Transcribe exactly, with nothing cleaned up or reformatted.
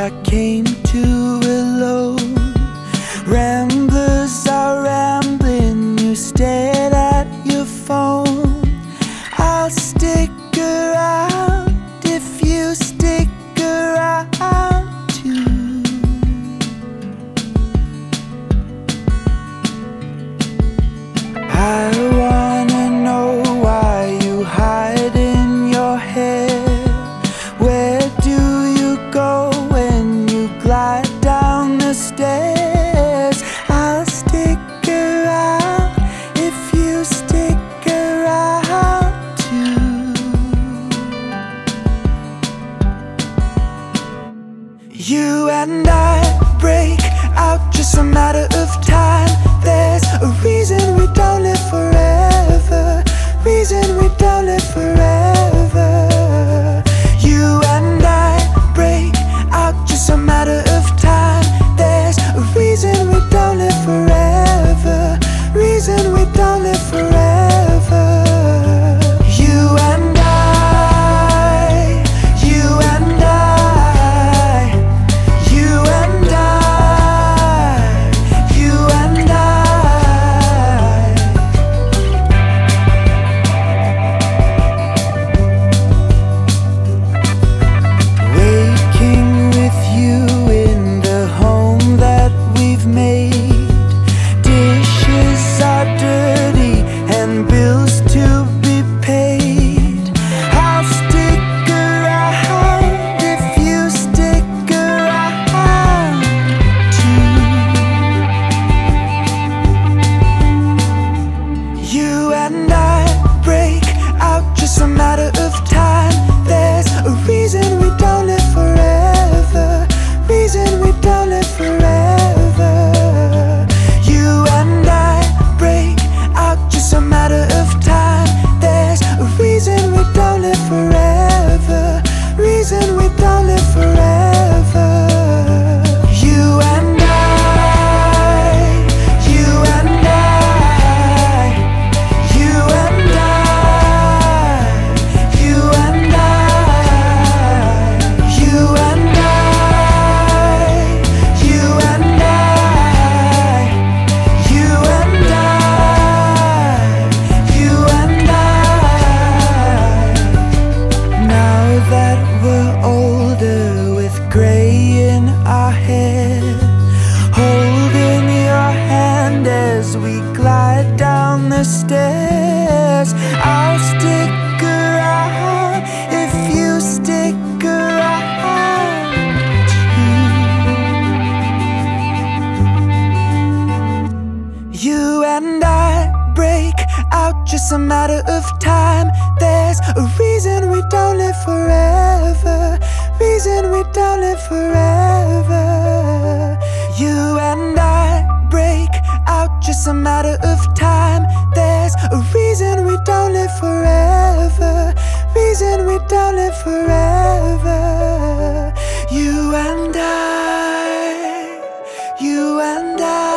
I came to alone. Ramblers are rambling, you stared at your phone. I'll stick around if you stick around too. I wanna know why you hide in your head. Where do you go when you glide down the stairs? I'll stick around if you stick around too. You and I break out, just a matter of time. There's a reason we don't live forever, reason we don't live forever. You and I break out, just a matter of time. There's a reason we don't live forever, reason we don't live forever. You and I, you and I, you and I, you and I. Waking with you in the home that we've made. Dishes are dirty and bills to be paid. I'll stick around if you stick around too. You and I break out, just a matter of time. There's a reason we don't live forever, reason we don't live forever. You and I break out, just a matter of time. There's a reason we don't live forever, reason we don't live forever. You and I, you and I, you and I, you and I, you and I, you and I, you and I, you and I. Now that we're older with gray in our hair, holding your hand as we glide down the stairs. I'll stick around if you stick around too. You and I break out, just a matter of time. There's a reason we don't live forever, reason we don't live forever. You and I break out, just a matter of time. There's a reason we don't live forever, reason we don't live forever. You and I, you and I.